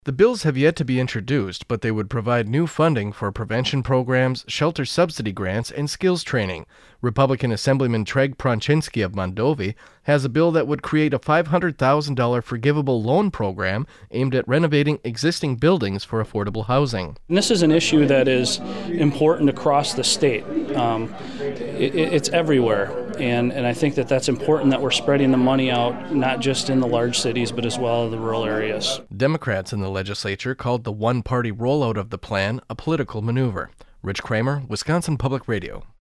The bills have yet to be introduced, but they would provide new funding for prevention programs, shelter subsidy grants, and skills training. Republican Assemblyman Treg Pronchinski of Mondovi has a bill that would create a $500,000 forgivable loan program aimed at renovating existing buildings for affordable housing. And this is an issue that is important across the state. It's everywhere, and I think that that's important that we're spreading the money out, not just in the large cities, but as well as the rural areas. Democrats in the legislature called the one-party rollout of the plan a political maneuver. Rich Kramer, Wisconsin Public Radio.